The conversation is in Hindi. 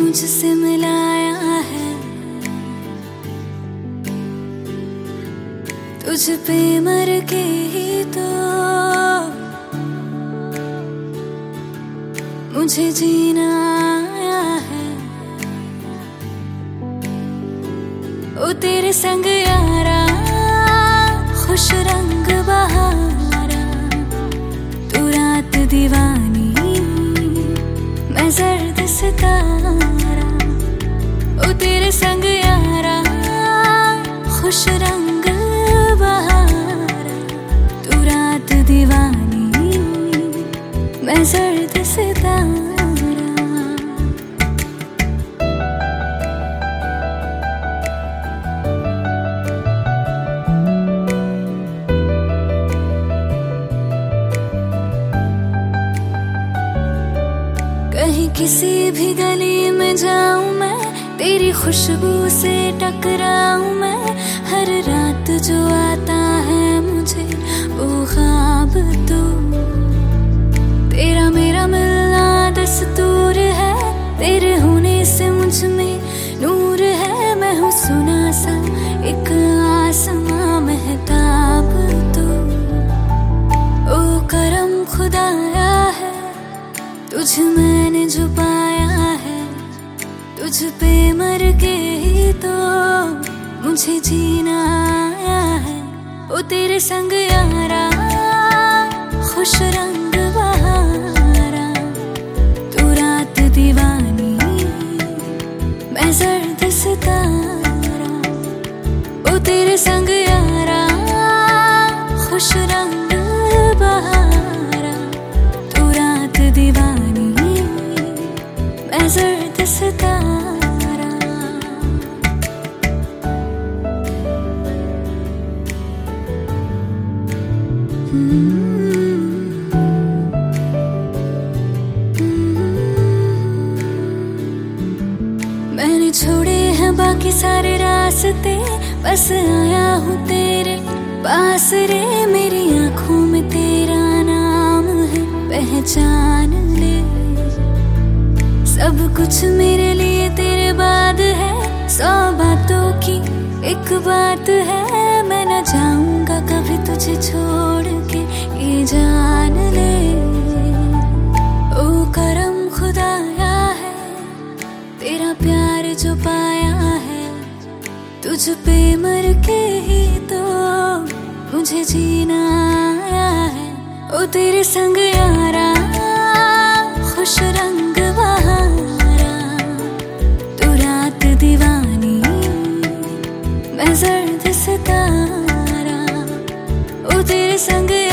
मुझसे मिलाया है, तुझ पे मर के ही तो मुझे जीना आया है। ओ तेरे संग यारा खुश रंग बहारा, तू रात दीवानी मैं जर्द सितारा। ओ तेरे संग यारा खुश रंग बहारा, तू रात दीवानी मैं जर्द सितारा। कहीं किसी भी गली में जाऊं मैं, तेरी खुशबू से टकराऊं मैं। हर रात जो आता है मुझे वो ख्वाब तो, तेरा मेरा मिलना दस्तूर है। तेरे होने से मुझ में नूर है, मैं हूँ सुना सा एक आसमां महताब तो। ओ करम खुदाया है तुझ मैंने जो पाया है, तुझ पे मर के ही तो मुझे जीना आया है। ओ तेरे संग यारा खुश रंग बहारा, तू रात दीवानी मैं जर्द सितारा। ओ तेरे संग यारा खुश रंग बहारा, तू रात दीवानी मैं जर्द सितारा। मैंने छोड़े हैं बाकी सारे रास्ते, बस आया हूँ तेरे पास रे। मेरी आंखों में तेरा नाम है, पहचान ले। सब कुछ मेरे लिए तेरे बाद है, 100 बातों की एक बात है। मैं न जाऊंगा कभी तुझे छोड़ के, ये जान ले। ओ करम खुदाया है तेरा प्यार जो पाया है, तुझ पे मर के ही तो मुझे जीना आया है। ओ तेरे संग यारा खुश रंग बहारा, तू रात दीवानी मैं जर्द सितारा। ओ तेरे संग